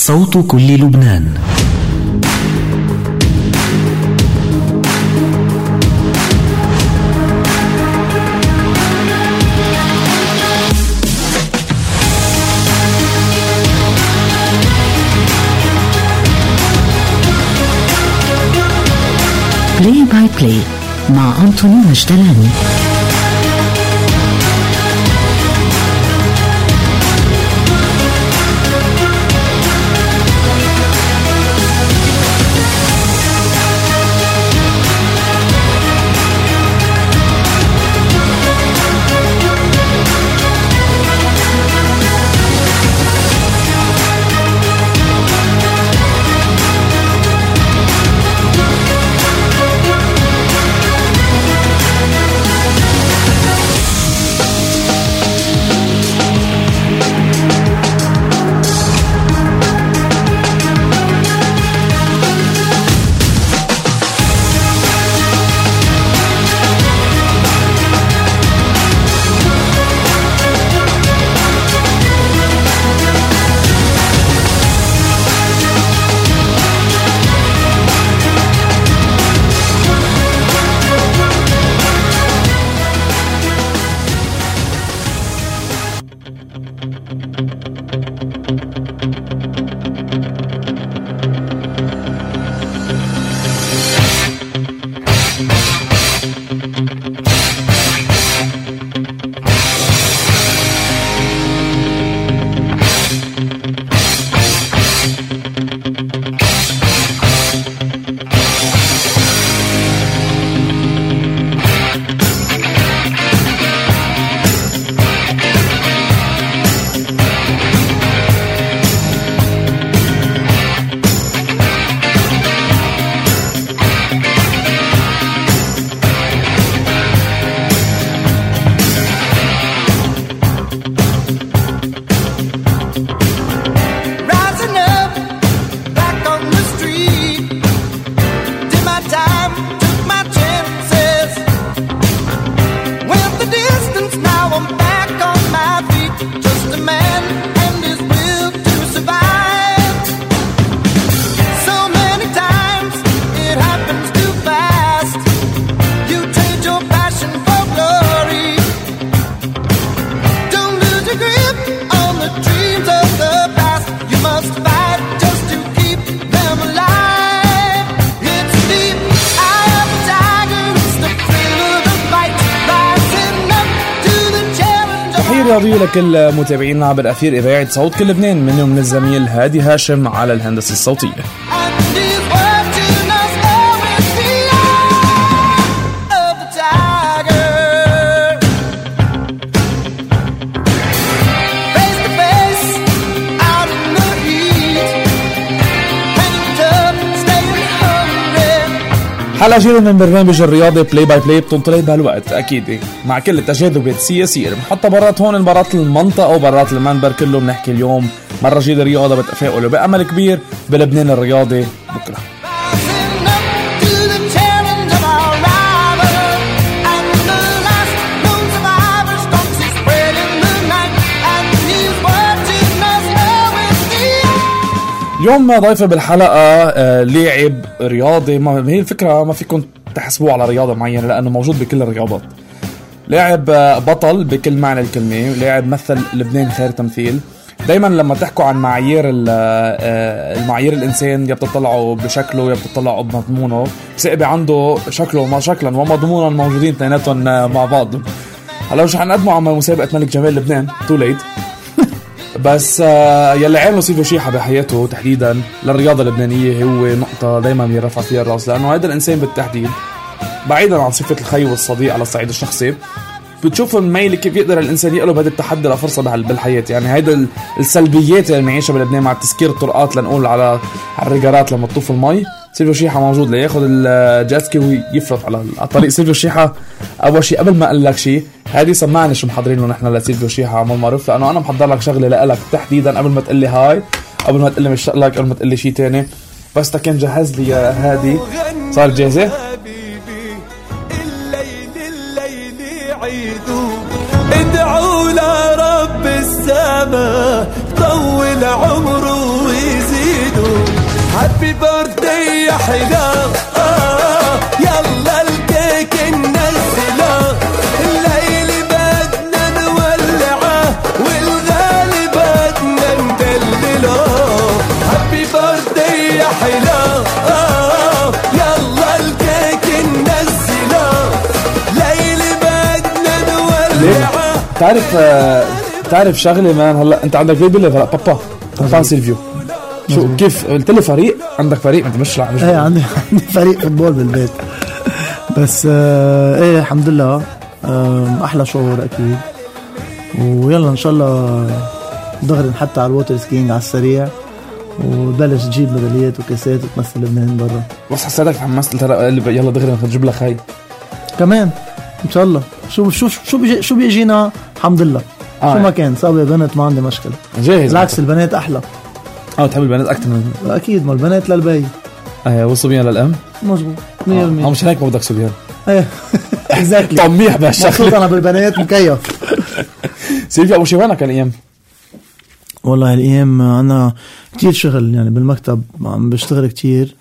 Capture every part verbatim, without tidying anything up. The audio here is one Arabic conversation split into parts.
صوت كل لبنان. بلاي باي بلاي مع أنطوني مجدلاني. رياضي لكل متابعينا عبر أثير إذاعة صوت كل لبنان، منهم من الزميل هادي هاشم على الهندسة الصوتية. حلقة جديدة من برنامج الرياضي بلاي باي بلاي بتنطلق بهالوقت أكيد مع كل التجاذبات السياسية المحطة برات هون برات المنطقة وبرات المنبر كله. بنحكي اليوم مرة جديدة رياضة بتفاؤل وبأمل كبير بلبنان الرياضي بكرة. اليوم ضيفة بالحلقة آه لاعب رياضي، ما هي الفكرة ما فيكم تحسبوه على رياضة معينة لأنه موجود بكل الرياضات. لاعب آه بطل بكل معنى الكلمة، لاعب مثل لبنان خير تمثيل. دايما لما تحكوا عن معايير آه المعايير الإنسان يا بتطلعوا بشكله يا بتطلعوا بمضمونه، سقبي عنده شكله وما شكلا ومضمونا موجودين تيناتهم آه مع بعض. هلا مش حنقدموا عن مسابقة ملك جمال لبنان تو ليت بس آه يلي عامله سيفو شيحة بحياته تحديدا للرياضة اللبنانية هو نقطة دايما يرفع فيها الرأس، لأنه هذا الإنسان بالتحديد بعيدا عن صفة الخي والصديق على الصعيد الشخصي بتشوف الميل كيف يقدر الإنسان يقلب هذا التحدي لفرصة بالحياة. يعني هيدا السلبيات اللي نعيشها بلبنان مع تسكير الطرقات لنقول على الرجارات لما تطوف المي، سيفو شيحة موجود لياخد الجاسكي ويفرط على الطريق. سيفو شيحة أول شيء قبل ما أقول لك شيء هذه سمعني شو محضرينه نحن لسيفو شيحة عمل معروف، لأنه أنا محضر لك شغلة لك تحديدا قبل ما تقول لي هاي، قبل ما تقول لي مشتاق لك، قبل ما تقول لي شيء تاني. بس تكن جهز لي يا هادي، صار جاهزة؟ ادعوا لرب السماء طول عمره ويزيد هابي بيرثدي يا حلا آه يلا الكيك ننزله الليل بدنا نولعه والغالي بدنا ندلله هابي بيرثدي يا حلا آه يلا الكيك ننزله الليل بدنا نولعه. تعرف تعرف شغله مان هلا انت عندك بيبي هلا بابا بابا سيلفيو شو كيف قلت لي فريق عندك فريق انت مش لاعب؟ ايه عندي عندي فريق فوتبول بالبيت بس آه ايه الحمد لله آه احلى شعور اكيد ويلا ان شاء الله دغري نحط على الووتر سكينج على السريع وبلش تجيب ميداليات وكاسات وتمثل لبنان برا. بس حسيتك تحمست يلا دغري نجيب لك هاي كمان ان شاء الله. شو شو شو بيجي شو بيجينا الحمد لله آه شو ما كان صابي بنت ما عندي مشكله جاهز. بالعكس البنات احلى. اه تحب البنات اكثر من اكيد ما البنات للبي ايه والصبيان للام مزبوط مية بالمية. اه مش هيك ما بدك صبيان ايه اكزاكتلي طميح بهالشغله انا بالبنات مكيف. سيلفيا اول شي وينك الايام؟ والله الايام انا كتير شغل يعني بالمكتب عم بشتغل كتير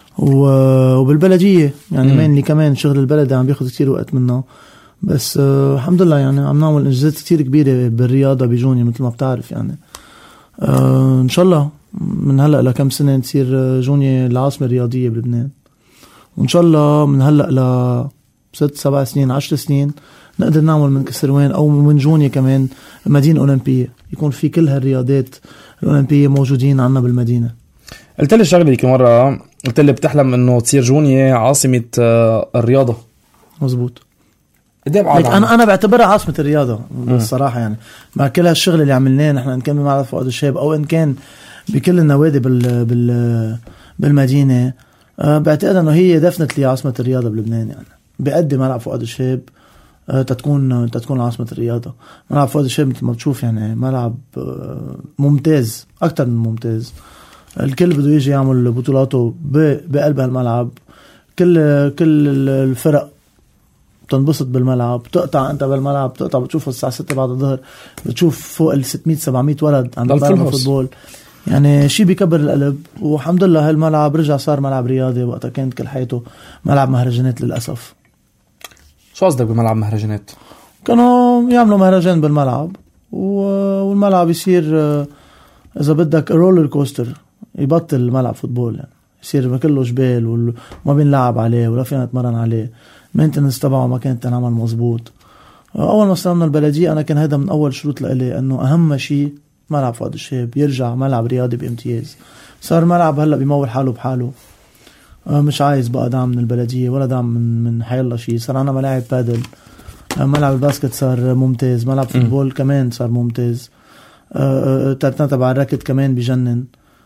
وبالبلديه يعني مين اللي كمان شغل البلد عم بياخذ كتير وقت منا بس آه الحمد لله يعني عم نعمل انجازات كتير كبيره بالرياضه بجوني مثل ما بتعرف يعني آه ان شاء الله من هلا لكم سنه نصير جوني العاصمه الرياضيه بلبنان وان شاء الله من هلا ل ست سبع سنين عشر سنين نقدر نعمل من كسروان او من جوني كمان مدينه اولمبيه يكون في كل هالرياضات الاولمبيه موجودين عنا بالمدينه. قلت لي شغله ديك مره قلت لي بتحلم انه تصير جوني عاصمه الرياضه. مزبوط. انا انا بعتبرها عاصمه الرياضه بالصراحه يعني مع كل هالشغل اللي عملناه نحن ان كان بمعرض فؤاد الشاب او ان كان بكل النوادي بال بال بالمدينه أه بعتقد انه هي دفنتلي عاصمه الرياضه بلبنان يعني بيقدم ملعب فؤاد الشاب أه تتكون تتكون عاصمه الرياضه. ملعب فؤاد الشاب مثل ما بتشوف يعني ملعب أه ممتاز اكثر من ممتاز. الكل بده يجي يعمل بطولاته بقلب هالملعب. كل كل الفرق تنبسط بالملعب بتقطع انت بالملعب بتقطع بتشوف الساعه ستة بعد الظهر بتشوف فوق ال ستمية سبعمية ولد عم بيلعبوا فوتبول يعني شيء بيكبر القلب. والحمد لله هالملعب رجع صار ملعب رياضي وقتها كانت كل حياته ملعب مهرجانات للاسف. شو قصدك بملعب مهرجانات؟ كانوا يعملوا مهرجان بالملعب والملعب يصير اذا بدك رولر كوستر يبطل ملعب فوتبول يعني يصير كله جبال وما بنلعب عليه ولا فينا نتمرن عليه مينتنس تبعه ما كانت تنعمل مزبوط. اول ما استلمنا البلديه انا كان هذا من اول شروط لإلي انه اهم شيء ملعب فؤاد الشاب يرجع ملعب رياضي بامتياز. صار ملعب هلا بيمول حاله بحاله مش عايز بقى دعم من البلديه ولا دعم من من حيالله شيء. صار عنا ملاعب بادل ملعب الباسكت صار ممتاز ملعب فوتبول م. كمان صار ممتاز. ترتنا تبع الراكت كمان بجنن.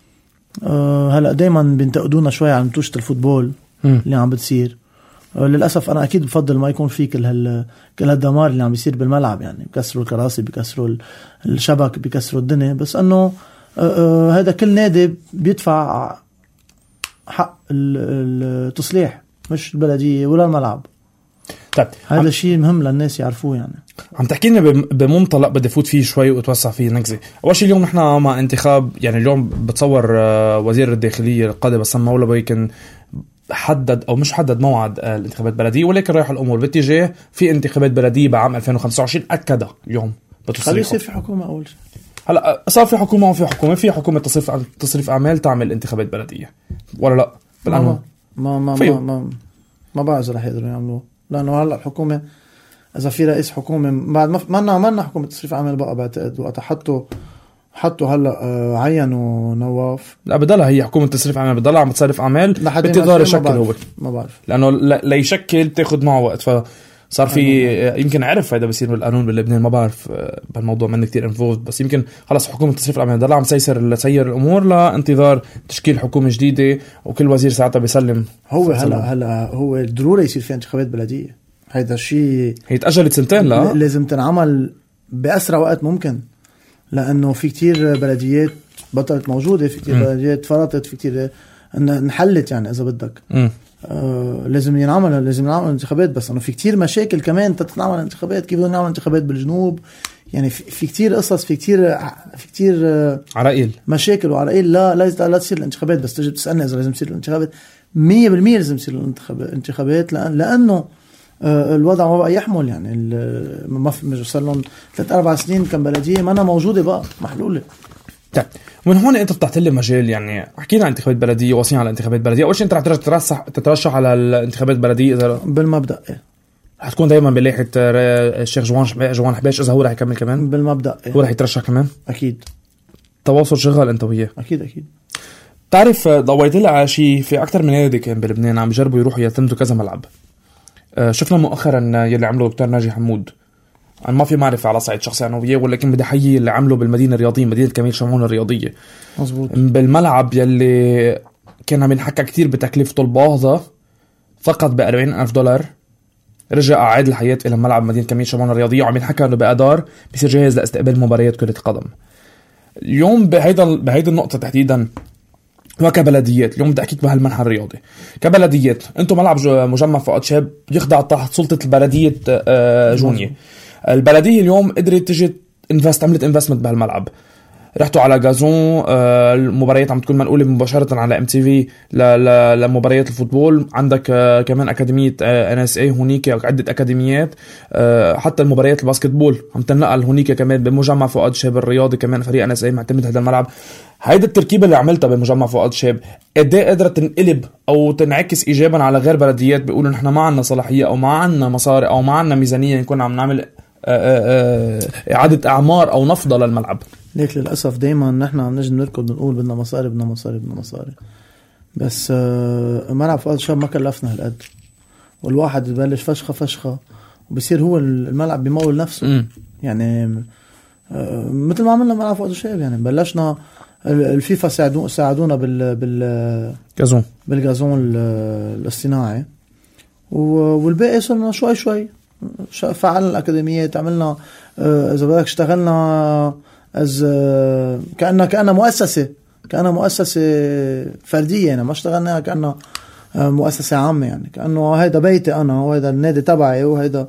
هلا دايما بينتقدونا شوي عن توشة الفوتبول م. اللي عم بتصير. للأسف أنا أكيد بفضل ما يكون في كل هال كل هالدمار اللي عم يصير بالملعب يعني بكسروا الكراسي بكسروا الشبك بكسروا الدنيا بس أنه هذا كل نادي بيدفع حق التصليح مش البلدية ولا الملعب. طيب هذا شيء مهم للناس يعرفوه يعني. عم تحكي لنا بمنطلق بدي فوت فيه شوي واتوسع فيه نكزي. أول شيء اليوم نحن مع انتخاب يعني اليوم بتصور وزير الداخلية القادم بسام مولوي كان حدد او مش حدد موعد الانتخابات البلديه ولكن رايح الامور باتجاه في انتخابات بلديه بعام ألفين وخمسة وعشرين اكد اليوم خلي يصير في حكومه اول شيء. هلا صار في حكومه وفي حكومه في حكومه تصريف تصريف اعمال تعمل انتخابات بلديه ولا لا بالقانون ما ما ما ما, ما بعرف رح يقدروا يعملوه لانه هلا الحكومه اذا في رئيس حكومه بعد ما ما عملنا حكومه تصريف اعمال بقى بعتقد وقت حطوا حطوا هلا آه عينوا نواف. لا بدلها هي حكومه تصريف اعمال بدلها عم تصرف اعمال بتقدر يشكل هو ما بعرف لانه لا يشكل تاخذ معه وقت فصار في يمكن عرف هذا بصير بالقانون بلبنان ما بعرف بهالموضوع مني كتير انفولد بس يمكن خلص حكومه تصريف الاعمال بدلها عم تسير تسير الامور لانتظار تشكيل حكومه جديده وكل وزير ساعتها بيسلم. هو هلا هلا هو ضروري يصير في انتخابات بلديه. هيدا الشيء هي تاجلت سنتين لا لازم تنعمل باسرع وقت ممكن لأنه في كتير بلديات بطلت موجودة في كتير م. بلديات فرطت في كتير انحلت يعني إذا بدك آه لازم ينعمل لازم نعمل انتخابات بس أنه في كتير مشاكل كمان تتنعمل انتخابات. كيف بدنا نعمل انتخابات بالجنوب يعني في, في كتير قصص، في كتير في كتير عرائيل مشاكل وعرائيل. لا لا لا تصير الانتخابات، بس تجي تسألني إذا لازم تصير الانتخابات. مية بالمية لازم تصير الانتخابات، لأن لأنه الوضع ما بقى يحمل. يعني ما في صار لهم ثلاث أربع سنين كان بلدية ما أنا موجودة بقى محلولة. طيب ومن هون انت فتحت لي مجال، يعني حكينا عن انتخابات بلديه وصينا على انتخابات بلديه. اول شيء انت رح تترشح تترشح على الانتخابات البلديه اذا بالمبدا إيه؟ رح تكون دائما بلايحه الشيخ جوان جوان حباش اذا هو رح يكمل كمان بالمبدا إيه؟ هو رح يترشح كمان اكيد. تواصل شغال انت وياه اكيد اكيد. تعرف ضويت لي على شيء، في اكثر من نادي كان بلبنان عم يجربوا يروحوا يلتمسوا كذا ملعب. آه شفنا مؤخرا يلي عمله دكتور ناجي حمود. أنا ما في معرفة على صعيد شخصي أنا وياه، ولكن بدي أحيي اللي عمله بالمدينة الرياضية، مدينة كميل شمعون الرياضية. مزبوط. بالملعب يلي كان عم ينحكى كتير بتكلفته الباهظة فقط بأربعين ألف دولار، رجع أعاد الحياة إلى ملعب مدينة كميل شمعون الرياضية، وعم ينحكى أنه بأدار بيصير جاهز لاستقبال مباريات كرة قدم. اليوم بهيدا بهيدا النقطة تحديدا وكبلديات، اليوم بدي أحكيك بهالمنحى الرياضي كبلديات. أنتم ملعب مجمع فؤاد شاب يخضع تحت سلطة البلدية جونية. البلدية اليوم قدرت تجي انفست عملت انفستمنت بهالملعب، رحتوا على غازون، المباريات عم تكون منقولة مباشرة على ام تي في لمباريات الفوتبول. عندك كمان أكاديمية ان اس اي هونيك، عدة أكاديميات، حتى المباريات الباسكتبول عم تنقل هونيك كمان بمجمع فؤاد شاب الرياضي. كمان فريق ان اس اي معتمد هذا الملعب. هيدا التركيبة اللي عملتها بمجمع فؤاد شاب قد ايه قدرت تنقلب او تنعكس ايجابا على غير بلديات بيقولوا نحن ما عنا صلاحية او ما عنا مصاري او ما عنا ميزانية نكون عم نعمل إعادة أعمار أو نفضة للملعب. ليك للأسف دايما نحن عم نجي نركض نقول بدنا مصاري بدنا مصاري بدنا مصاري، بس ملعب فؤاد شاب ما كلفنا هالقد، والواحد يبلش فشخة فشخة وبصير هو الملعب بيمول نفسه. م. يعني مثل ما عملنا ملعب فؤاد شاب، يعني بلشنا الفيفا ساعدونا ساعدونا بال بال غازون بالغازون الاصطناعي، والباقي صرنا شوي شوي فعلنا الأكاديميات، عملنا إذا بدك اشتغلنا از كأننا كأننا مؤسسة كأننا مؤسسة فردية، يعني ما اشتغلنا كأننا مؤسسة عامة، يعني كأنه هيدا بيتي أنا وهيدا النادي تبعي وهيدا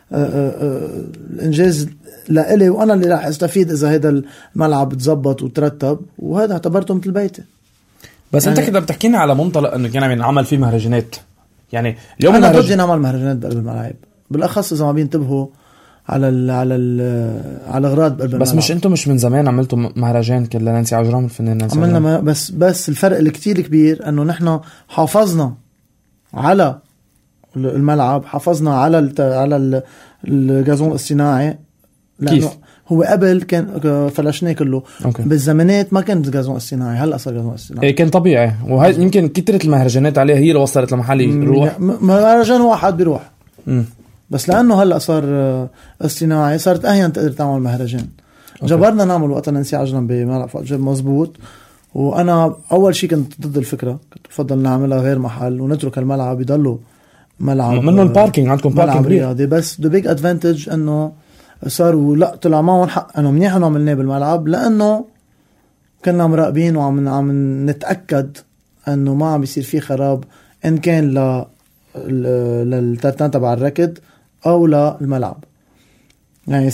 الإنجاز لإلي وأنا اللي راح استفيد إذا هيدا الملعب تزبط وترتب، وهذا اعتبرته مثل بيتي. بس يعني أنت كده بتحكينا على منطلق إنه كان عم ينعمل فيه مهرجانات، يعني اليوم أنا ضد نعمل مهرجانات بقلب الملاعب، بالأخص إذا ما بينتبهوا على ال على ال على اغراض بقلب بس الملعب. مش انتم مش من زمان عملتوا مهرجان كله نانسي عجرم الفنان نانسي عملنا ما بس بس الفرق الكتير كبير انه نحن حافظنا على الملعب، حافظنا على ال على الغازون الاصطناعي، كيف هو قبل كان فلشناه كله. أوكي. بالزمانات ما كان غازون اصطناعي، هلا صار غازون اصطناعي. ايه كان طبيعي، وهي يمكن كثرة المهرجانات عليها هي اللي وصلت لمحل يروح مهرجان واحد بيروح. م. بس لأنه هلأ صار اصطناعي صارت أهين تقدر تعمل مهرجان. أوكي. جبرنا نعمل وقت نانسي عجرم بملعب فؤاد شاب مزبوط، وأنا أول شيء كنت ضد الفكرة، كنت بفضل نعملها غير محل ونترك الملعب يضلوا ملعب منه الباركينج، عندكم باركينج رياضي. بس the big advantage أنه صاروا لا طلع معهم حق أنه منيح أنه عملناه بالملعب، لأنه كنا مراقبين وعم عم نتأكد أنه ما عم بيصير فيه خراب إن كان ل للترتان تبع الركض أو للملعب. يعني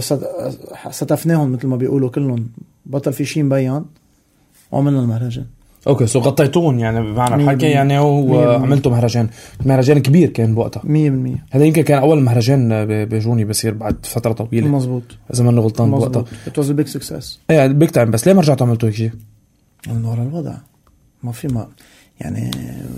ستفناهم مثل ما بيقولوا كلهم، بطل في شيء مبين وعملنا المهرجان. اوكي سو غطيتون يعني بمعنى الحكي يعني وعملتوا مهرجان مهرجان كبير كان بوقتها مية بالمية. هذا يمكن كان اول مهرجان بجوني بصير بعد فترة طويلة. مزبوط إذا ما غلطان بوقتها. It was a big success. ايه بيج تايم. بس ليه ما رجعتوا عملتوا هيك شيء؟ لأنه ورا الوضع ما في ما يعني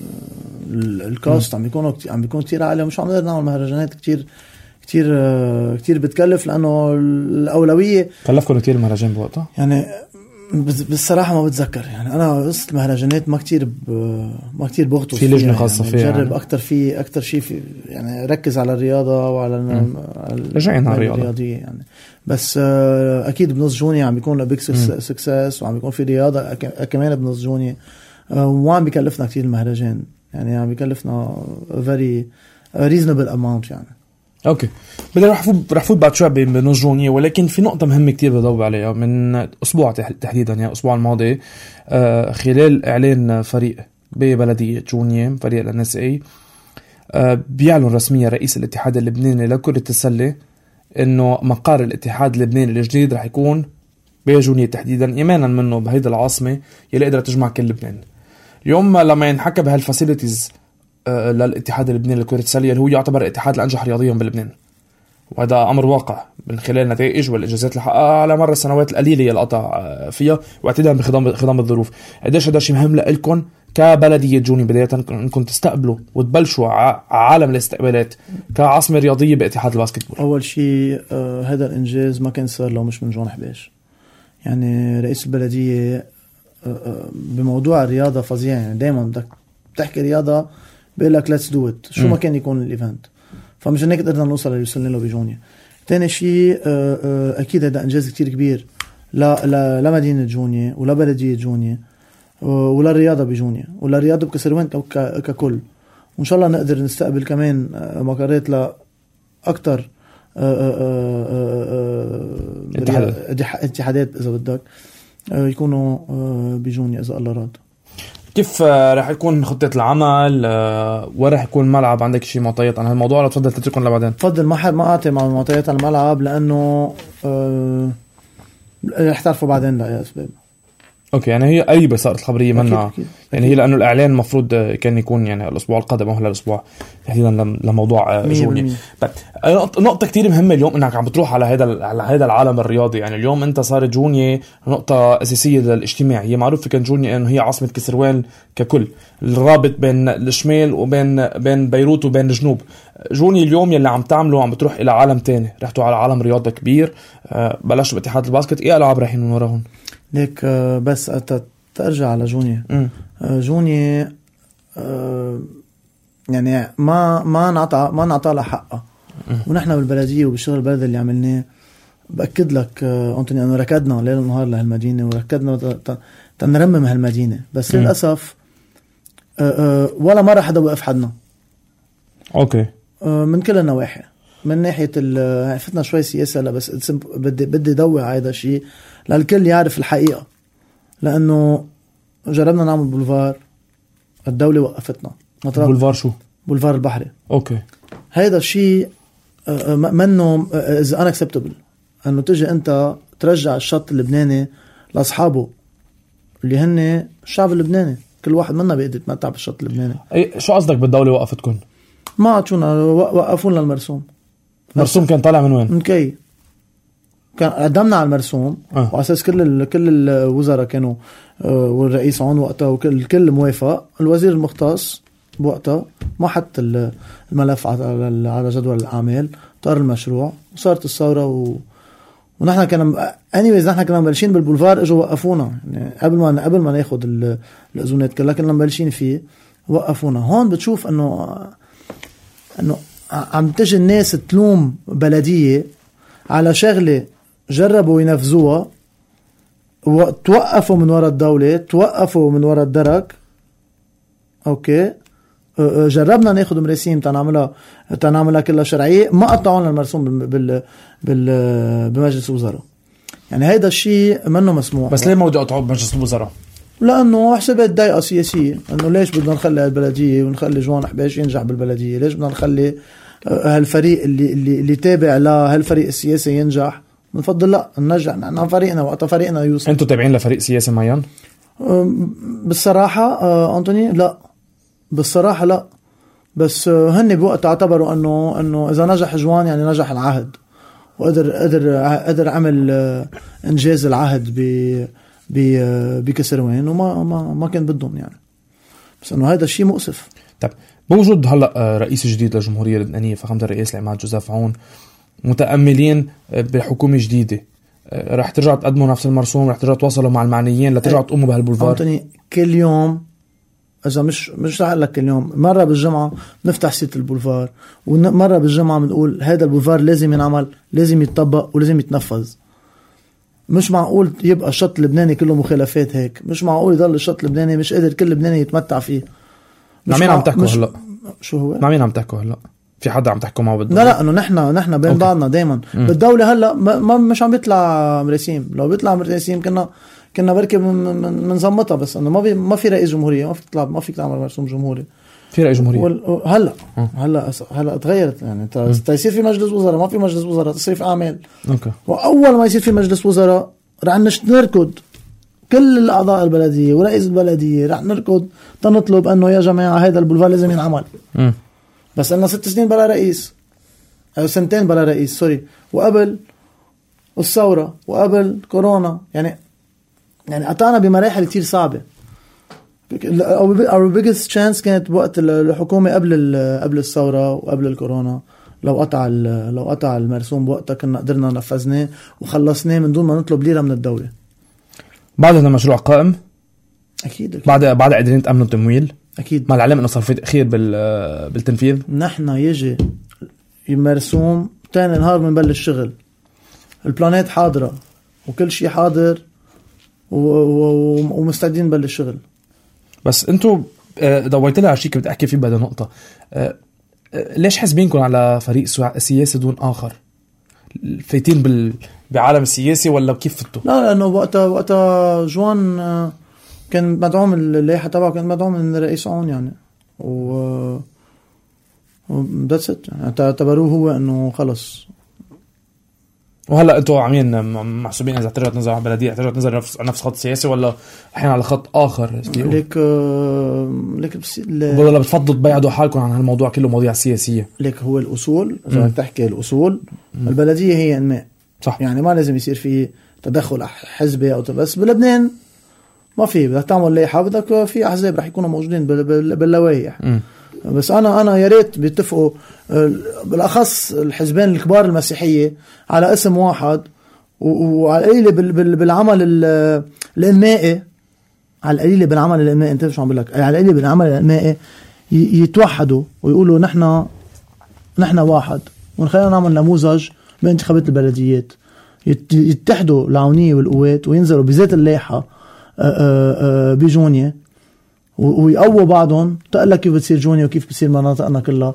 الكاست عم بيكونوا عم بيكون كتير عالي، مش عم نقدر نعمل مهرجانات كتير كتير كتير بتكلف، لأنه الأولوية كلفكم كتير المهرجان بوقتها. يعني بالصراحة ما بتذكر، يعني أنا قصة المهرجانات ما كتير ما كتير بغطوا في لجنة خاصة فيها، يعني جرب أكتر في أكتر شيء في يعني ركز على الرياضة وعلى رجعنا الرياضة الرياضية يعني. بس أكيد بنص جوني عم بيكون بيك سكسس وعم بيكون في رياضة كمان بنص جوني، وعم بيكلفنا كتير المهرجان، يعني عم بيكلفنا very reasonable amount يعني. اوكي بدي رح فوت رح فوت بعد شوي بنص جونية، ولكن في نقطة مهمة كتير بدور عليها من أسبوع تحديدا، يعني الأسبوع الماضي آه خلال إعلان فريق ببلدية جونية فريق الان اس اي آه بيعلن رسميا رئيس الاتحاد اللبناني لكرة السلة انه مقر الاتحاد اللبناني الجديد رح يكون بجونية تحديدا، ايمانا منه بهيدا العاصمة يلي قدرت تجمع كل لبنان. اليوم لما ينحكى بهالفاسيلتيز آه للاتحاد اللبناني لكرة السلة اللي هو يعتبر الاتحاد الانجح رياضيا بلبنان، وهذا امر واقع من خلال نتائج والانجازات اللي حققها على مر السنوات القليله اللي قطع فيها، واعتداء بخضم خضم الظروف. قديش هذا شيء مهم لكم كبلديه جوني بدايه انكم تستقبلوا وتبلشوا عالم الاستقبالات كعاصمه رياضيه باتحاد الباسكتبول؟ اول شيء آه هذا الانجاز ما كان صار لو مش من جون حباش. يعني رئيس البلديه آه آه بموضوع الرياضه فظيع. يعني دائما بدك تحكي رياضه بيقول لك ليتس دو ات، شو ما كان يكون الايفنت. فمشان هيك قدرنا نوصل اللي وصلنا له بجونيا. تاني شيء اكيد هذا انجاز كتير كبير لا لمدينه جونيا ولا بلديه جونيا ولا الرياضه بجونيا ولا الرياضه بكسروان ككل. وان شاء الله نقدر نستقبل كمان مقرات لاكثر اتحادات اذا بدك يكونوا بجونيا اذا الله راد. كيف رح يكون خطة العمل؟ وين رح يكون الملعب؟ عندك شيء معطيات عن هالموضوع ولا تفضل تتركون لبعدين؟ تفضل. ما حد ما أعطي مع معطيات على الملعب لأنه أه رح تعرفوا بعدين لا يا أسباب. اوكي، يعني هي قريبه صارت الخبريه منها. يعني هي لانه الاعلان المفروض كان يكون يعني الاسبوع القادم او هالاسبوع تحديدا لموضوع جوني. نقطه كتير مهمه اليوم انك عم بتروح على هذا على هذا العالم الرياضي. يعني اليوم انت صار جوني نقطه اساسيه للاجتماع. هي معروف كان جوني انه هي عاصمه كسروان ككل، الرابط بين الشمال وبين بين بيروت وبين الجنوب. جوني اليوم يلي عم تعمله عم بتروح الى عالم تاني، رحتوا على عالم رياضه كبير. بلشوا باتحاد الباسكت، ايه العاب رايحين من وراهم ليك؟ بس ترجع على جوني. م. جوني يعني ما ما نعطى ما نعطى لها حقها. ونحن بالبلديه وبالشغل البلد اللي عملناه باكد لك انطوني انه ركضنا ليل ونهار لهالمدينه وركضنا تنرمم هالمدينه. بس م. للاسف ولا مره حدا وقف حدنا. اوكي، من كل النواحي. من ناحيه فتنا شوي سياسه، لا بس بدي بدي دوّع هذا الشيء للكل يعرف الحقيقه. لانه جربنا نعمل بولفار، الدوله وقفتنا. بولفار شو؟ بولفار البحري. اوكي، هذا الشيء منه is unacceptable. انه تجي انت ترجع الشط اللبناني لاصحابه اللي هن الشعب اللبناني، كل واحد منا بيقدر يتمتع بالشط اللبناني. اي شو قصدك بالدوله وقفتكم؟ ما عطونا، وقفونا المرسوم. المرسوم كان طالع من وين؟ من كي. كان قدمنا على المرسوم أه. وعساس كل ال... كل الوزراء كانوا آه والرئيس عون وقتها وكل الكل موافق. الوزير المختص بوقتها ما حط الملف على على جدول الاعمال، طار المشروع وصارت الثوره و... ونحن كنا انيويز نحن كنا مبلشين بالبولفار، اجوا وقفونا. يعني قبل ما قبل ما ناخذ الاذونات كلها كنا مبلشين فيه، وقفونا. هون بتشوف انه انه عم تجي الناس تلوم بلديه على شغله جربوا ينفذوها، وتوقفوا من وراء الدوله، توقفوا من وراء الدرك. اوكي، جربنا ناخذ مراسيم تنعملها تنعملها كلها شرعيه، ما قطعونا المرسوم بال بال بمجلس الوزراء. يعني هيدا الشيء منه مسموح. بس ليه ما بدي اقطعوه بمجلس الوزراء؟ لانه حسابات ضيقه سياسيه. انه ليش بدنا نخلي البلديه ونخلي جوان حباش ينجح بالبلديه؟ ليش بدنا نخلي هالفريق اللي اللي اللي تابع لهالفريق السياسي ينجح؟ بنفضل لا ننجح نحن فريقنا وقت فريقنا يوصل. انتوا تابعين لفريق سياسي معين؟ بالصراحه أنطوني لا، بالصراحه لا. بس هن بوقت اعتبروا انه انه اذا نجح جوان يعني نجح العهد، وقدر قدر قدر عمل انجاز العهد ب بكسروان، وما ما ما كان بدهم يعني. بس انه هذا الشيء مؤسف. طب بوجود هلا رئيس جديد للجمهوريه اللبنانيه فخامه الرئيس العماد جوزيف عون، متاملين بحكومه جديده، رح ترجع تقدموا نفس المرسوم؟ رح ترجع تواصلوا مع المعنيين لترجعوا تقوموا بهالبولفار؟ كل يوم، اذا مش مش رح اقول لك كل يوم، مره بالجمعه نفتح سيره البولفار، ومره بالجمعه بنقول هذا البولفار لازم ينعمل، لازم يتطبق ولازم يتنفذ. مش معقول يبقى الشط اللبناني كله مخالفات هيك. مش معقول يضل الشط اللبناني مش قادر كل لبناني يتمتع فيه. مع مين عم تحكوا هلا؟ شو هو؟ مع مين عم تحكوا هلا؟ في حدا عم تحكوا معه بالدولة؟ لا لا، انه نحن نحن بين بعضنا دايما. م. بالدولة هلا ما مش عم بيطلع مراسيم. لو بيطلع مراسيم كنا كنا بركي بنظمتها. بس انه ما بي ما في رئيس جمهورية، ما في تطلع، ما فيك تعمل مرسوم جمهوري. في رئيس جمهورية وال... هلا هلا هلا تغيرت يعني تيصير في مجلس وزراء، ما في مجلس وزراء تصريف اعمال. اوكي. واول ما يصير في مجلس وزراء رح نركض كل الاعضاء البلديه ورئيس البلديه، رح نركض تنطلب انه يا جماعه هذا البولفار لازم ينعمل. م. بس لنا ست سنين بلا رئيس او سنتين بلا رئيس سوري، وقبل الثوره وقبل كورونا، يعني يعني قطعنا بمراحل كتير صعبه. our biggest chance كانت بوقت الحكومة قبل قبل الثورة وقبل الكورونا. لو قطع لو قطع المرسوم بوقتها كنا قدرنا نفذناه وخلصناه من دون ما نطلب ليرة من الدولة. بعد هذا المشروع قائم أكيد, أكيد. بعد بعد قادرين تأمنوا التمويل أكيد مع العلم إنه صار في تأخير بال بالتنفيذ. نحن يجي المرسوم تاني نهار من بلش الشغل، البلانات حاضرة وكل شيء حاضر ومستعدين نبلش الشغل. بس انتو ضويت لي على شيء كنت احكي فيه بهذه النقطه. ليش حاسبينكم على فريق سياسي دون اخر؟ فايتين بال... بعالم السياسي ولا كيف فتوا؟ لا لانه وقتها وقتها جوان كان مدعوم، اللائحه تبعه كان مدعوم من الرئيس عون يعني، و ذاتس ات يعني اعتبروه هو انه خلص. وهلا انتوا عاملين محسوبين اذا احتاجت نظر على البلديه، احتاجت نظر نفس نفس خط سياسي ولا احيانا على خط اخر؟ ليك ليك ولا بتفضلوا تبعدوا حالكم عن هالموضوع كله مواضيع سياسيه؟ ليك هو الاصول اذا بدك تحكي الاصول م. البلديه هي انماء صح، يعني ما لازم يصير في تدخل حزبي او بس بلبنان ما في، بدك تعمل لائحه بدك في احزاب رح يكونوا موجودين باللوائح. بس انا انا يا ريت بيتفقوا بالاخص الحزبين الكبار المسيحيه على اسم واحد وعلى القليله بالعمل الانمائي، على القليله بالعمل الانمائي. انت شو عم بقول لك؟ على القليله بالعمل الانمائي يتوحدوا ويقولوا نحن نحن واحد، ونخلينا نعمل نموذج بانتخابات البلديات، يتحدوا العونيه والقوات وينزلوا بذات اللائحه بجونيه ويقووا بعضهم. تقول لك كيف بتصير جونيا وكيف بتصير مناطقنا كلها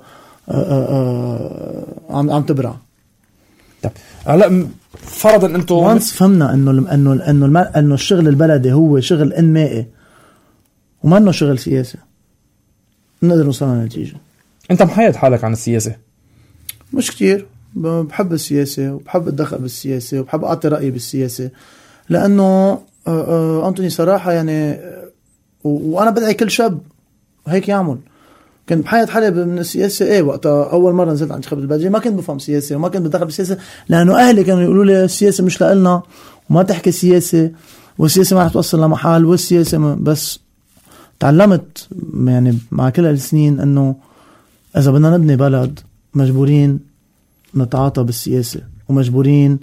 عم عم تبرع. طيب هلا فرضا انتم وانس فهمنا انه انه انه انه الشغل البلدي هو شغل انمائي وما انه شغل سياسي، نقدر نوصل لنتيجه. انت محيد حالك عن السياسه؟ مش كتير، بحب السياسه وبحب اتدخل بالسياسه وبحب اعطي رايي بالسياسه، لانه أنتوني صراحه يعني وانا بدعي كل شاب هيك يعمل. كنت بحياة حالي من السياسة ايه وقتها اول مرة نزلت عن انتخابات البلدية ما كنت بفهم سياسة وما كنت بدخل بالسياسة، لانه اهلي كانوا يقولوا لي السياسة مش لنا وما تحكي سياسة والسياسة ما رح توصل لمحل والسياسة م... بس تعلمت يعني مع كل السنين انه اذا بدنا نبني بلد مجبورين نتعاطى بالسياسة ومجبورين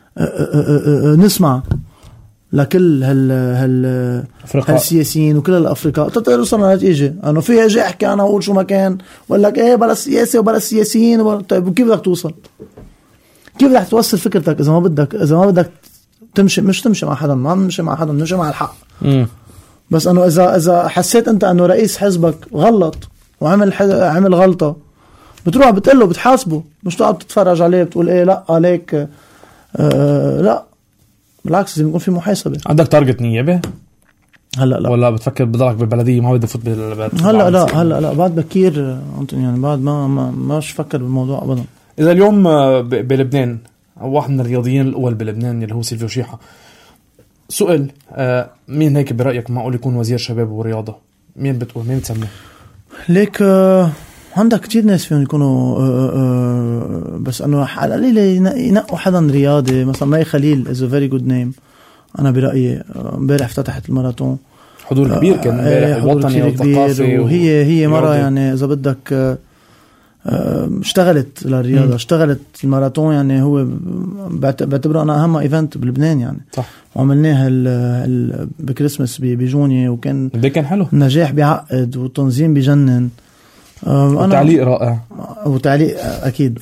نسمع لكل هال هال هالسياسيين وكل الافريقيا تتوصلنا نتيجه انه في اجي احكي انا اقول شو ما كان ولا لك ايه بلا سياسه وبلا سياسيين وبلا. طيب كيف بدك توصل؟ كيف بدك توصل فكرتك اذا ما بدك اذا ما بدك تمشي مش تمشي مع حدا، ما نمشي مع حدا نمشي مع الحق. م. بس انه اذا اذا حسيت انت انه رئيس حزبك غلط وعمل عمل غلطه بتروح بتقول له بتحاسبه، مش تقعد تتفرج عليه بتقول ايه لا عليك آه لا بالعكس لازم يكون في محاسبة. عندك تارجت نيابة؟ هلا لا ولا بتفكر بضلك بالبلدية ما بدي فوت بالبلد؟ هلا لا هلا لا بعد بكير يعني بعد ما ما ماش فكر بالموضوع ابدا. اذا اليوم بلبنان واحد من الرياضيين الاول بلبنان اللي هو سيلفيو شيحة سؤال آه مين هيك برأيك معقول يكون وزير شباب ورياضة؟ مين بتقول مين بتسميه؟ ليك آه عندك كتير ناس فيهم يكونوا آه آه بس انه على القليل ينقوا حدا رياضي مثلا. مي خليل is a very good name انا برأيي. امبارح افتتحت الماراثون، حضور كبير كان امبارح الوطني والثقافي، وهي هي مرة يعني اذا بدك اشتغلت للرياضة م. اشتغلت الماراثون يعني هو بعتبره انا اهم ايفنت بلبنان يعني صح. وعملناها بكريسماس بجونية وكان ده كان حلو، النجاح بيعقد والتنظيم بيجنن وتعليق رائع وتعليق اكيد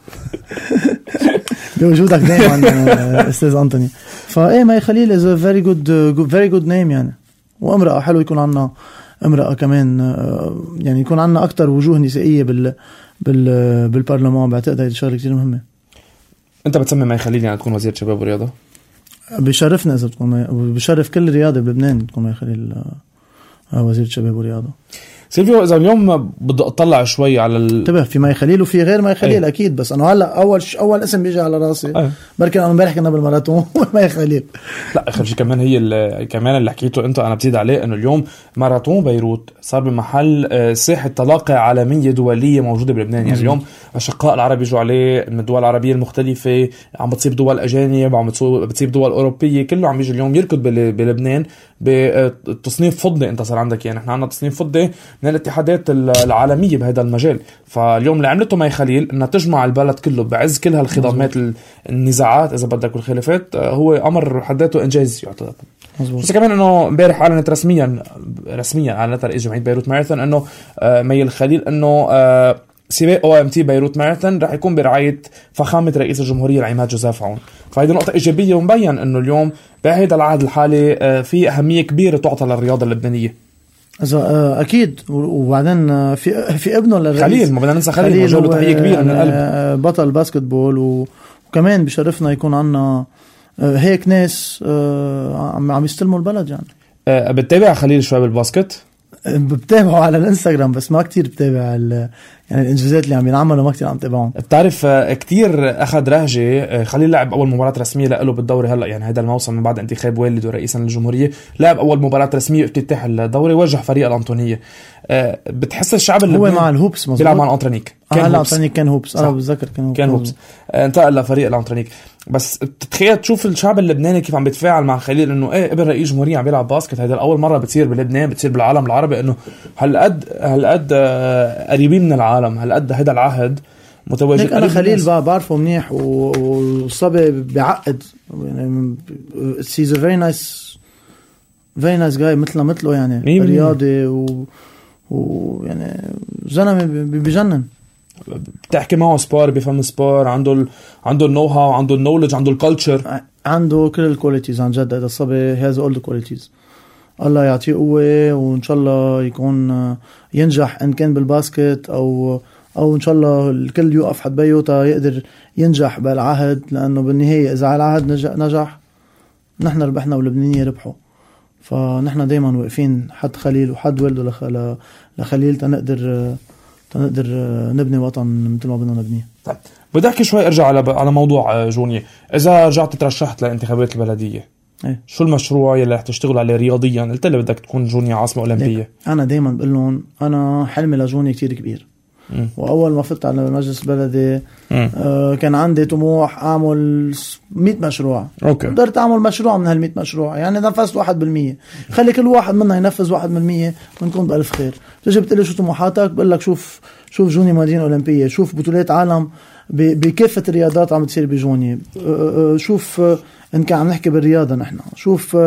بوجودك دائما استاذ أنتوني. فايه ما خليل is a very good very good name يعني، وامرأة حلو يكون عنا امرأة كمان يعني يكون عنا اكتر وجوه نسائية بال بال بالبرلمان. بعتقد هذه شغله كتير مهمة. انت بتسمي مي خليل يعني تكون وزير شباب ورياضة؟ بشرفنا اذا بتكون بشرف كل رياضة بلبنان تكون مي خليل وزير شباب ورياضة. سيلفيو اذا اليوم بدي اطلع شوي على ال... انتبه في ماي خليل وفي غير ماي خليل أي. اكيد بس انا هلا اول ش... اول اسم بيجي على راسي أي. بركي انا امبارح كنا بالماراثون ماي خليل. لا اخر شيء كمان هي اللي كمان اللي حكيته انت انا بزيد عليه انه اليوم ماراثون بيروت صار بمحل ساحه تلاقي عالميه دوليه موجوده بلبنان. يعني اليوم اشقاء العرب يجوا عليه من الدول العربيه المختلفه، عم بتصيب دول اجانب، عم بتصيب دول اوروبيه، كله عم يجي اليوم يركض بلبنان بتصنيف فضي. انت صار عندك يعني احنا عندنا تصنيف فضي من الاتحادات العالميه بهذا المجال. فاليوم اللي عملته ماي خليل انها تجمع البلد كله بعز كل هالخضامات النزاعات اذا بدك والخلافات، هو امر حداته انجاز يعتبر. بس كمان انه امبارح اعلنت رسميا رسميا اعلنت رئيس جمعيه بيروت ماراثون انه مي الخليل انه سباق او ام تي بيروت ماراثون رح يكون برعايه فخامه رئيس الجمهوريه العماد جوزيف عون. فهيدي نقطه ايجابيه ومبين انه اليوم بهذا العهد الحالي في اهميه كبيره تعطى للرياضه اللبنانيه. إذا أكيد. وبعدين في في ابنه للرئيس خليل، ما بدنا ننسى خليل، وجوله تحية كبيرة من القلب، بطل باسكتبول. وكمان بشرفنا يكون عنا هيك ناس عم عم يستلموا البلد. يعني أه بتتابع خليل شوي بالباسكت؟ بتابعه على الانستغرام بس ما كتير بتابع يعني الانجازات اللي عم ينعملوا، ما كتير عم تابعهم. بتعرف كتير اخذ رهجه خليل لعب اول مباراه رسميه له بالدوري هلا، يعني هذا الموسم من بعد انتخاب والده رئيسا للجمهوريه، لعب اول مباراه رسميه افتتاح الدوري، وجه فريق الانطونيه. بتحس الشعب اللي هو مع الهوبس مظبوط بيلعب مع الانطرانيك، كان الانطرانيك كان هوبس، انا بتذكر كان هوبس كان هوبس انتقل لفريق الانطرانيك. بس تتخيل تشوف الشعب اللبناني كيف عم بيتفاعل مع خليل انه ايه ابن رئيس جمهوريه عم بيلعب باسكت. هذا اول مره بتصير بلبنان، بتصير بالعالم العربي، انه هالقد هالقد قريبين من العالم، هالقد هذا العهد متواجد. انا خليل بعرفه منيح والصبي بيعقد، يعني he's a very nice very nice guy مثله مثله يعني رياضي و ويعني زلمه بيجنن. بتحكي معه سبار، بيفهم سبار، عنده ال... عنده النو هاو، عنده النولج، عنده الكالتشر، عنده كل الكواليتيز. عن جد هذا الصبي هاز اول ذا كواليتيز. الله يعطيه قوه وان شاء الله يكون ينجح ان كان بالباسكت او او ان شاء الله الكل يوقف حد بيوتا يقدر ينجح بالعهد، لانه بالنهايه اذا على العهد نجح, نجح نحن ربحنا واللبنانيه ربحوا. فنحن دايما واقفين حد خليل وحد والده لخ... لخليل تنقدر تنقدر نبني وطن مثل ما بدنا نبنيه. طيب بدي احكي شوي، ارجع على على موضوع جوني. اذا رجعت ترشحت للانتخابات البلديه، ايه؟ شو المشروع اللي رح تشتغل عليه رياضيا؟ قلت لي بدك تكون جوني عاصمه اولمبيه. انا دايما بقول لهم انا حلمي لجوني كتير كبير. م. واول ما فت على المجلس البلدي آه كان عندي طموح اعمل مية مشروع. أوكي. قدرت اعمل مشروع من هالمية مشروع، يعني نفذت واحد بالمية. خلي كل واحد منا ينفذ واحد بالمية ونكون بألف خير. تجي بتقلي شو طموحاتك؟ بقول لك شوف شوف جوني مدينة أولمبية، شوف بطولات عالم بكافة الرياضات عم تصير بجوني، شوف إن كان عم نحكي بالرياضة نحن، شوف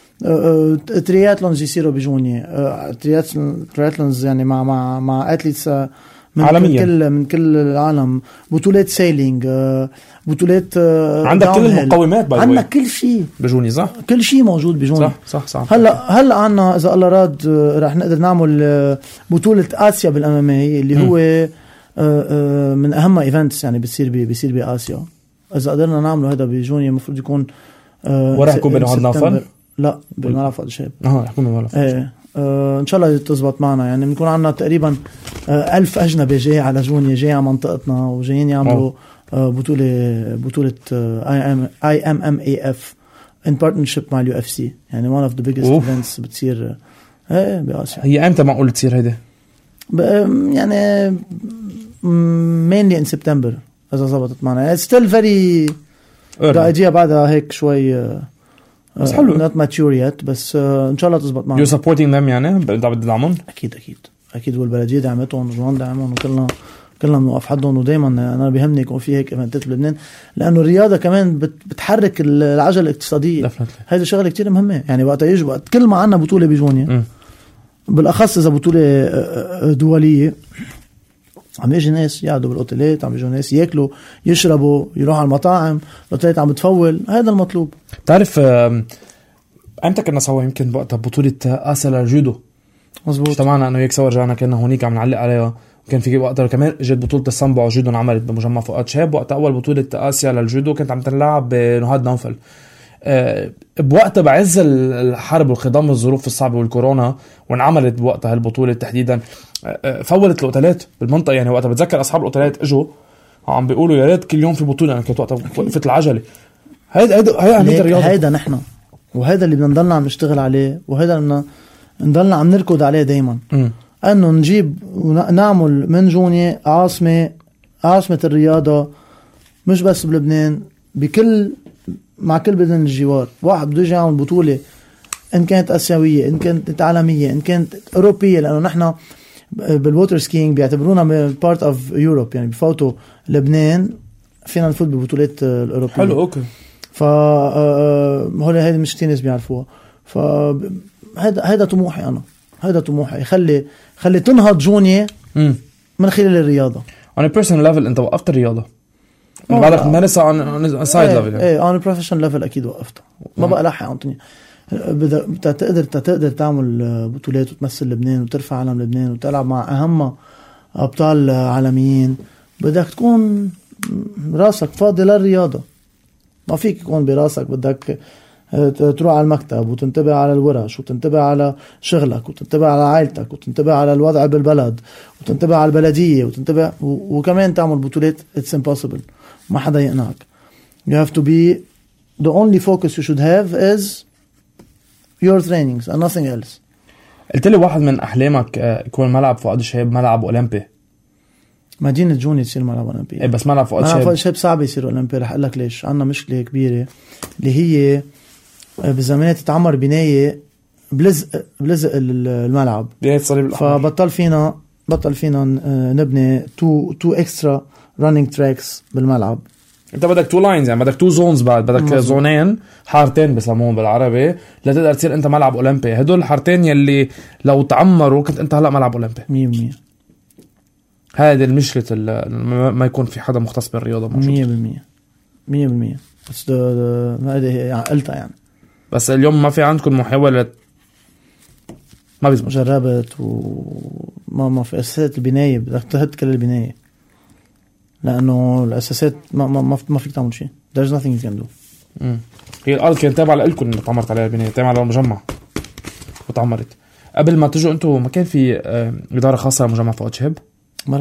ترياتلونز يصيروا بجوني، ترياتلونز يعني مع مع مع أتليتس من عالميا. كل من كل العالم، بطولات سايلينج، بطولات عندك كل المقومات، عندك كل شيء بجوني. صح، كل شيء موجود بجوني. صح صح صح. هلا هلا عنا اذا الله راد رح نقدر نعمل بطولة آسيا بالأمامية اللي هو من اهم ايفنتس يعني بتصير بيصير بآسيا. اذا قدرنا نعمله هذا بجوني المفروض يكون وراح يكون بينه هاد نافل. لا بالملعب فؤاد شاب. اه يكون بالملعب. ايه آه ان شاء الله تزبط معنا. يعني بنكون عنا تقريبا آه ألف أجنبي جاي على جوني، جاي على منطقتنا وجايين يعملوا آه بطولة بطولة آي إم إم إيه إف in partnership مع اليو إف سي. يعني one of the biggest أوف. events بتصير ايه بآسيا. هي امتى معقول تصير هيدا؟ يعني mainly in September إذا زبطت معنا. it's still very the idea بعدها هيك شوي بس حلو not mature yet، بس uh, ان شاء الله تزبط معنا. you supporting them يعني بدها بدعمهم؟ اكيد اكيد اكيد، والبلديه دعمتهم وجوان دعمهم وكلنا كلنا بنوقف حدهم. ودائما انا بيهمني يكون في هيك ايفنتات بلبنان، لانه الرياضه كمان بتحرك العجله الاقتصاديه. هذا شغله كتير مهمه. يعني وقت يجي وقت كل ما عنا بطوله بجونيا بالاخص اذا بطوله دوليه، عم يجي ناس يقعدوا بالاوتيلات، عم يجوا ناس ياكلوا يشربوا يروحوا على المطاعم، الاوتيلات عم بتفول. هذا المطلوب. تعرف امتى كنا سوا؟ يمكن وقت بطوله اسيا للجودو. مزبوط. اجتمعنا انه هيك سوا، رجعنا كنا هونيك عم نعلق عليها. وكان في وقتها كمان اجت بطوله السامبو جودو انعملت بمجمع فؤاد شاب. وقت اول بطوله اسيا للجودو كانت عم تلعب بنهاد نوفل. آه بوقتها بعز الحرب والخضام والظروف الصعبة والكورونا، وانعملت بوقتها هالبطولة تحديدا، آه فولت الأوتيلات بالمنطقة. يعني وقتها بتذكر أصحاب الأوتيلات اجوا عم بيقولوا يا ريت كل يوم في بطولة. أنا كنت وقتها وقفت العجلة. هيدا هيدا هيدا الرياضة، هيدا نحن، وهذا اللي بدنا نضلنا عم نشتغل عليه، وهذا اللي بدنا نضلنا عم نركض عليه دايما. م. انه نجيب ونعمل من جوني عاصمة عاصمة الرياضة، مش بس بلبنان، بكل مع كل بلدان الجوار. واحد بده يجي يعمل بطولة ان كانت اسيوية، ان كانت عالمية، ان كانت اوروبية، لانه نحن بالووتر سكينج بيعتبرونا بارت اوف يوروب، يعني بفوتوا لبنان فينا نفوت ببطولات الاوروبية. حلو اوكي. ف هول هيدا مش كتير ناس بيعرفوها. ف هيدا هيدا طموحي انا، هيدا طموحي يخلي خلي تنهض جونيا من خلال الرياضة. on a personal level انت وقفت الرياضة من بعدك تمارسها عن سايد ليفل؟ ايه on a professional level اكيد وقفتها. ما بقى لحق انطوني بدك تقدر تقدر تعمل بطولات وتمثل لبنان وترفع علم لبنان وتلعب مع اهم ابطال عالميين. بدك تكون راسك فاضي للرياضة. ما فيك يكون براسك بدك تروح على المكتب وتنتبه على الورش وتنتبه على شغلك وتنتبه على عائلتك وتنتبه على الوضع بالبلد وتنتبه على البلدية وتنتبه وكمان تعمل بطولات. It's impossible. ما حدا يقنعك. You have to be the only focus you should have is your trainings and nothing else. قلت لي واحد من أحلامك يكون ملعب فؤاد شهاب ملعب أولمبي. مدينة جوني تصير ملعب أولمبي. إيه بس ملعب فؤاد شهاب. ملعب فؤاد شهاب صعب يصير أولمبي. رح أقول لك ليش. عنا مشكلة كبيرة اللي هي بزمانات تتعمر بناية بلزق بلزق الملعب. بناية صليب الأحمر. فبطل فينا بطل فينا نبني تو تو إكسترا رانينج تراكس بالملعب. انت بدك تو لاينز، يعني بدك تو زونز، بعد بدك مزبوط. زونين حارتين بسموهم بالعربي لتقدر تصير انت ملعب اولمبي. هدول الحارتين يلي لو تعمروا كنت انت هلا ملعب اولمبي مية بالمية. هذه المشكلة ما يكون في حدا مختص بالرياضة موجود. مية بالمية مية بالمية. بس هذه عقلتها يعني. بس اليوم ما في عندكم محاولة؟ ما بيزبط. جربت وما ما في أساسات البناية. بدك تهد كل البناية لأنه الأساسات ما ما ما فيك تعمل شيء. There's nothing you can do. مم. هي الأرض كانت تابعة لكم اللي تعمرت عليها البناية، تابعة للمجمع وتعمرت. قبل ما تجوا أنتوا ما كان في إدارة خاصة لمجمع فؤاد شهاب؟ مرة.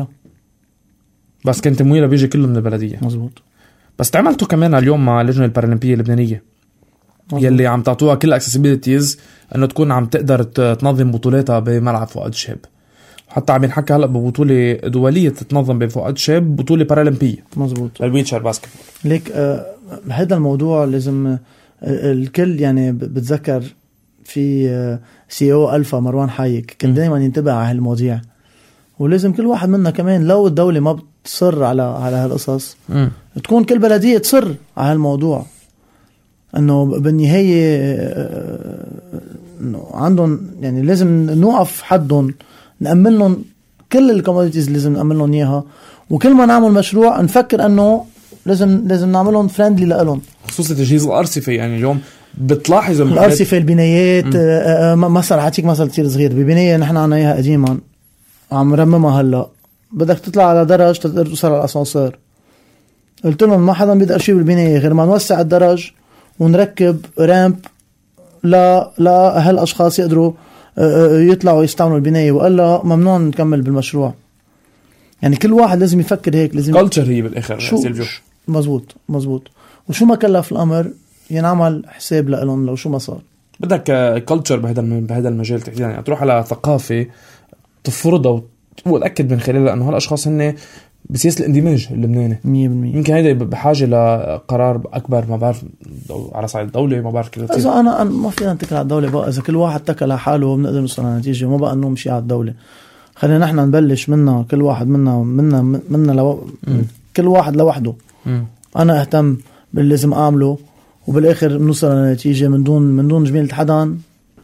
بس كان تمويله بيجي كله من البلدية. مزبوط. بس تعملتوا كمان اليوم مع اللجنة البارالمبية اللبنانية مزبوط. يلي عم تعطوها كل اكسسبيليتيز انه تكون عم تقدر تنظم بطولاتها بملعب فؤاد شهاب. حتى عم ينحكى هلا ببطولة دولية تتنظم بفؤاد شهاب، بطولة بارالمبية. مزبوط. الويتشر باسكتبول. ليك آه هذا الموضوع لازم آه الكل يعني بتذكر في آه سي او الفا مروان حايك كان دائما ينتبه على هالمواضيع، ولازم كل واحد منا كمان لو الدولة ما بتصر على على هالقصص م. تكون كل بلدية تصر على هالموضوع، انه بالنهاية انه عندهم يعني لازم نوقف حدهم، نأمن لهم كل الكوموديتيز لازم نأمن لهم اياها، وكل ما نعمل مشروع نفكر انه لازم لازم نعملهم فريندلي لهم، خصوصا تجهيز الأرصفة. يعني اليوم بتلاحظ الأرصفة البنايات. مثلا حاتيك مثلا كتير صغير ببناية نحن عنا اياها قديما عم رممها هلا، بدك تطلع على درج تقدر توصل على الأسانسير. قلت لهم ما حدا بيقدر شيء بالبناية غير ما نوسع الدرج ونركب رامب لا لا هالأشخاص يقدروا يطلعوا يستعملوا البناية، وقال ممنوع نكمل بالمشروع. يعني كل واحد لازم يفكر هيك، لازم كلتشر هي بالآخر. شو مزبوط مزبوط. وشو ما كلف الأمر ينعمل حساب لهم لو شو ما صار. بدك كلتشر بهذا بهذا المجال تحديدا، يعني تروح على ثقافة تفرضها وتأكد من خلالها أنه هالأشخاص هن بسياسة الاندماج اللبناني مية بالمية. يمكن هيدا بحاجة لقرار أكبر، ما بعرف على صعيد الدولة، ما بعرف كيف. إذا أنا أنا ما فينا نتكل على الدولة بقى، إذا كل واحد تكل على حاله بنقدر نوصل لنتيجة، ما بقى إنه مشي على الدولة. خلينا نحن نبلش منا، كل واحد منا منا منا لو كل واحد لوحده. م. أنا أهتم باللي لازم أعمله، وبالآخر بنوصل لنتيجة من دون من دون جميلة حدا.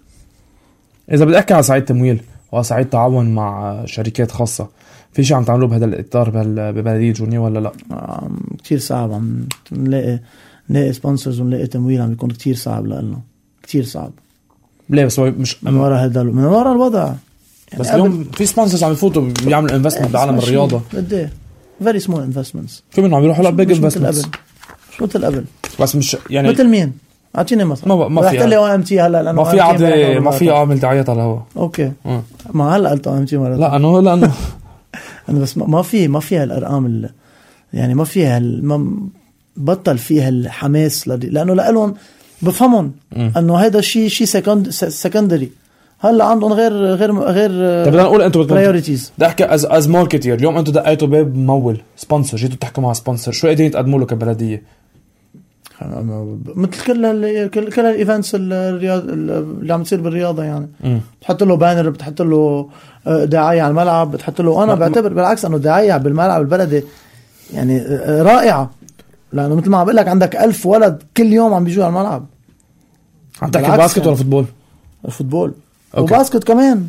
إذا بدي أحكي على صعيد تمويل وعلى صعيد تعاون مع شركات خاصة، في شيء عم تعملوه بهذا الإطار ببلدية جوني ولا لا؟ كتير صعب. عم نلاقي نلاقي سبونسرز ونلاقي تمويل عم يكون كتير صعب لنا، كتير صعب. ليه بس مش من وراء هذا من وراء الوضع يعني. بس اليوم في سبونسرز عم يفوتوا بيعملوا انفستمنت بعالم الرياضة. قد فيري سمول انفستمنتس. في منهم عم يروحوا لبيج انفستمنتس مش مثل قبل. بس مش يعني مثل مين؟ اعطيني مثلا. ما, ما في رح تقول ام تي هلا لانه ما في عادي ما في اعمل دعايات على الهواء. اوكي م. ما هلا قلت ام تي مره. لا انه لانه انا بس ما في ما فيها الارقام ال... يعني ما فيها ال... ما بطل فيها الحماس لدي... لانه لهم بفهمون انه هذا شيء شيء سكند سكندري. هلا عندهم غير غير غير طيب بدنا نقول انتم برايورتيز. بدي احكي از از ماركتير. اليوم انتم دقيتوا باب ممول سبونسر، جيتوا تحكوا مع سبونسر، شو قادرين تقدموا له كبلديه؟ مثل كل ال كل كل الايفنتس الرياض اللي عم تصير بالرياضه يعني. م. بتحط له بانر، بتحط له دعايه على الملعب، بتحط له. انا بعتبر بالعكس انه دعايه بالملعب البلدي يعني رائعه، لانه مثل ما عم بقول لك عندك ألف ولد كل يوم عم بيجوا على الملعب. عم تحكي باسكت يعني. ولا فوتبول؟ الفوتبول وباسكت كمان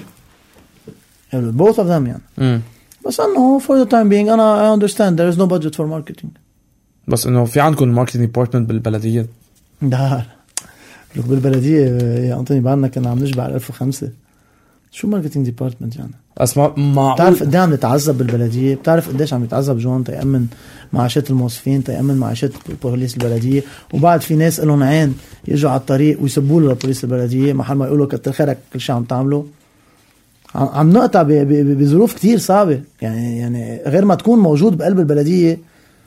يعني both of them يعني. م. بس انه for the time being انا I understand there is no budget for marketing. بس انه في عندكم ماركتينج ديبارتمنت بالبلديه؟ لا لك بالبلديه يا انطوني بعدنا كنا عم نجبع ألف وخمسة. شو ماركتينج ديبارتمنت يعني؟ اسمع ما بتعرف قد ايه عم نتعذب بالبلديه؟ بتعرف قديش عم يتعذب جون تيأمن معاشات الموظفين، تيأمن معاشات بوليس البلديه، وبعد في ناس لهم عين يجوا على الطريق ويسبوا له لبوليس البلديه محل ما يقولوا كتر خيرك كل شيء عم تعمله. عم نقطع بظروف كتير صعبه يعني. يعني غير ما تكون موجود بقلب البلديه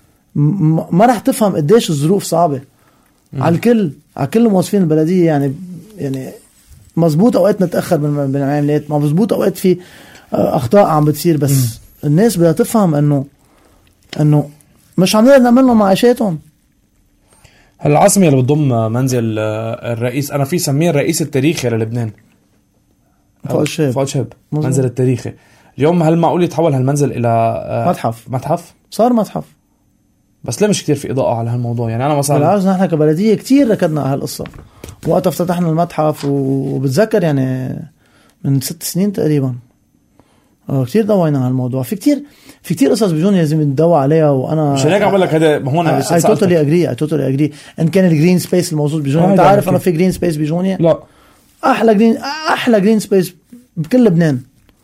ما راح تفهم قديش الظروف صعبه م. على الكل، على كل موظفين البلديه يعني. يعني مزبوط اوقات نتاخر بالعمليات، ما مزبوط اوقات في اخطاء عم بتصير، بس م. الناس بدها تفهم انه انه مش عم نقدر نعمل لهم معاشاتهم. هالعاصمه اللي بتضم منزل الرئيس، انا في سميه الرئيس التاريخي للبنان، فؤاد شهاب. فؤاد شهاب منزل التاريخي. اليوم هل معقول يتحول هالمنزل الى متحف؟ متحف صار متحف، بس ليه مش كتير في إضاءة على هالموضوع يعني؟ أنا مثلا بالعكس نحن كبلدية كتير ركضنا على هالقصة وقت افتتحنا المتحف، وبتذكر يعني من ست سنين تقريبا كتير ضوينا على الموضوع. في كتير في كتير قصص بيجوني لازم ندوى عليها، وأنا مش هيك أقول لك هذا هون. I totally agree I totally agree إن كان الجرين سبيس الموجود بيجوني. آه أنت عارف أنا في جرين سبيس بيجوني؟ لا أحلى جرين أحلى جرين سبيس بكل لبنان،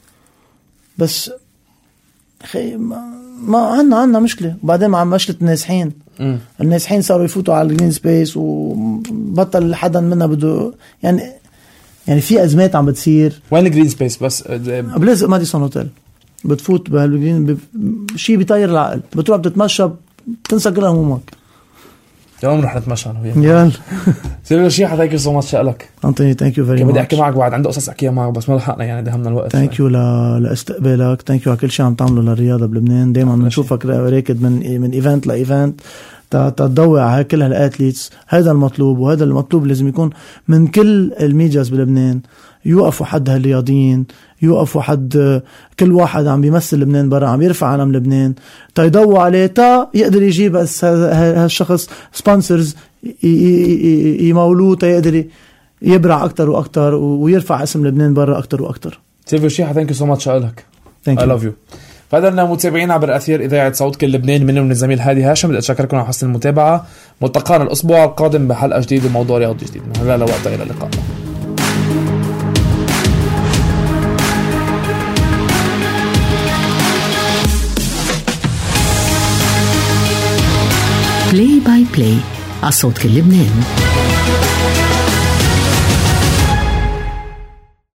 بس خي ما, ما عنا عنا مشكلة. وبعدين مع مشكلة النازحين، م. النازحين صاروا يفوتوا على الجرين سبيس وبطل حدا منا بده يعني. يعني في أزمات عم بتصير. وين الجرين سبيس؟ بس بلازق ماديسون هوتيل بتفوت بهالجرين ب... شيء بيطير العقل، بتروح بتتمشى بتنسى كل همومك. اليوم رح نتمشى انا وياك. يلا سير شيء حتى هيك سو ماتش لك انطوني. ثانك يو فيري ماتش. بدي احكي معك بعد، عندي قصص احكيها معك بس ما لحقنا يعني، دهمنا الوقت. ثانك يو ل... لاستقبالك. ثانك يو على كل شيء عم تعمله للرياضه بلبنان. دائما بنشوفك راكد من من ايفنت لايفنت تضوي على كل هالاتليتس. هذا المطلوب، وهذا المطلوب لازم يكون من كل الميدياز بلبنان. يوقفوا حد هالرياضيين، يوقفوا حد كل واحد عم بيمثل لبنان برا، عم يرفع علم لبنان، تا يضووا عليه، تا يقدر يجيب بس هالشخص سبونسرز يمولوه، تا يقدر يبرع أكتر وأكتر ويرفع اسم لبنان برا أكتر وأكتر. سيلفيو شيحة ثانك يو سو ماتش لك. I love you. فهذا متابعين عبر أثير إذاعة صوت كل لبنان، من الزميل هادي هاشم. بدي أشكركم على حسن المتابعة. ملتقانا الأسبوع القادم بحلقة جديدة وموضوع رياضي جديد. من هلا لوقت إلى اللقاء. بلاي باي بلاي على صوت كل لبنان.